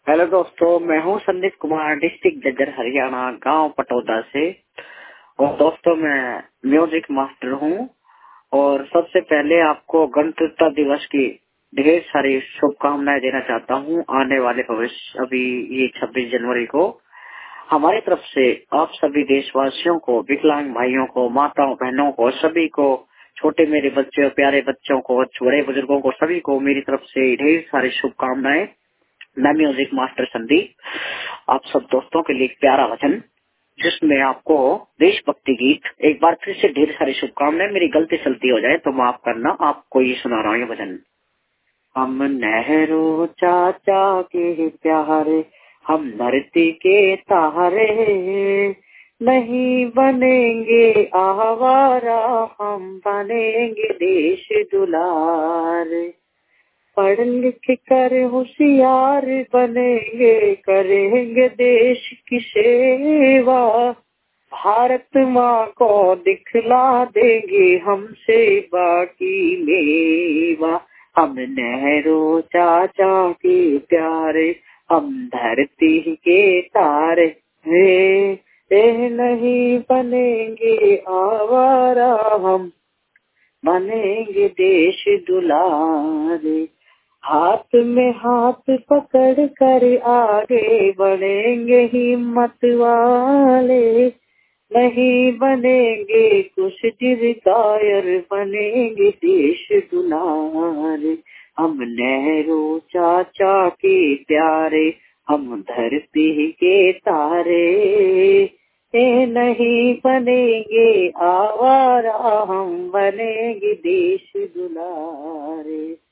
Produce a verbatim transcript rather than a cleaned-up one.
Hello दोस्तों, मैं हूं संदीप कुमार, डिस्ट्रिक्ट जज्जर हरियाणा, गांव पटौदा से। और दोस्तों, मैं म्यूजिक मास्टर हूं। और सबसे पहले आपको गणतंत्र दिवस की ढेर सारी शुभकामनाएं देना चाहता हूं। आने वाले भविष्य अभी ये छब्बीस जनवरी को हमारी तरफ से आप सभी देशवासियों को, विकलांग भाइयों को, माताओं बहनों को, सभी को, छोटे मेरे बच्चे, प्यारे बच्चों को, बड़े बुजुर्गों को, सभी को मेरी तरफ से ढेर सारी शुभकामनाएं। मैं म्यूजिक मास्टर संदीप आप सब दोस्तों के लिए एक प्यारा वचन, जिसमें आपको देशभक्ति गीत, एक बार फिर से ढेर सारी शुभकामनाएं। मेरी गलती सलती हो जाए तो माफ करना। आपको ये सुना रहा हूँ ये भजन। हम नेहरू चाचा के प्यारे, हम धरती के तारे, नहीं बनेंगे आवारा, हम बनेंगे देश दुलारे। पढ़ लिख कर होशियार बनेंगे, करेंगे देश की सेवा, भारत माँ को दिखला देंगे हमसे बाकी मेवा। हम नेहरू चाचा के प्यारे, हम धरती के तारे, वे वे नहीं बनेंगे आवारा, हम बनेंगे देश दुलारे। हाथ में हाथ पकड़ कर आगे बढ़ेंगे हिम्मत वाले, नहीं बनेंगे कुछ जिद कायर, बनेंगे देश दुलारे। हम नेहरू चाचा के प्यारे, हम धरती के तारे, ए नहीं बनेंगे आवारा, हम बनेंगे देश दुलारे।